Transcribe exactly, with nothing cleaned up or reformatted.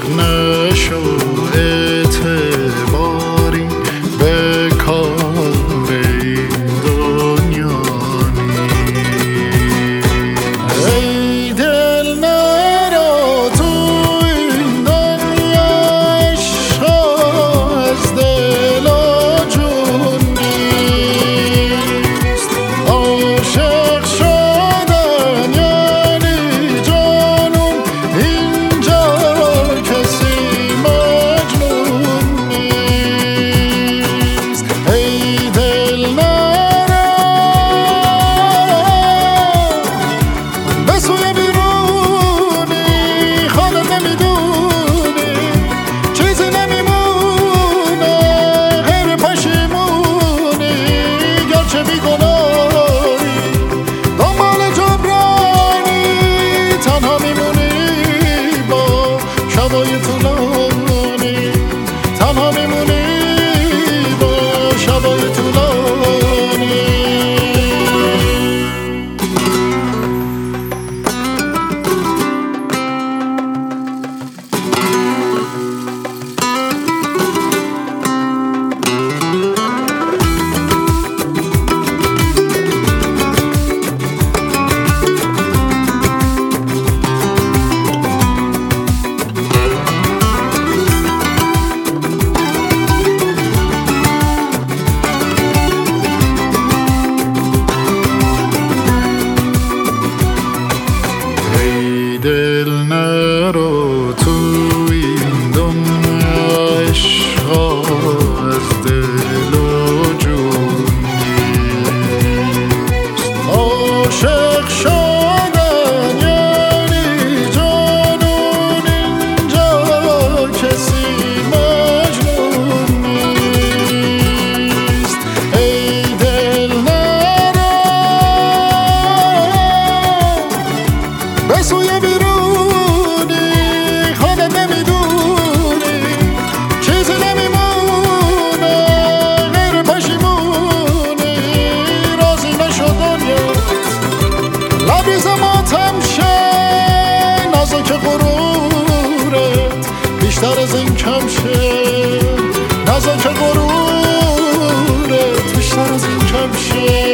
نشو اعتباری به کار این دنیا نیست. ای دل نرو تو این دنیا، عشق از دل و جون نیست. عاشق شدن یعنی جانون، اینجا کسی مجنون نیست. ای دل نرو به سوی بیرونی، خودت نمیدونی چیزی نمیمونه غیر پشیمونی. گرچه بیگناهی دنبال جبرانی، تنها میمونی با شبای طولانی، تنها میمونی با شبای طولانی. ای دل نرو تو این دنیا، عشق از دل و جون نیست. عاشق شدن یعنی جانون، اینجا کسی مجنون نیست. ای دل نرو به سوی بیرونی، خودت نمیدونی چیزی نمیمونه غیر پشیمونی. راضی نشو دنیات لبریز ماتم شه، نازک غرورت بیشتر از این کم شه. نازک غرورت بیشتر از این کم شه.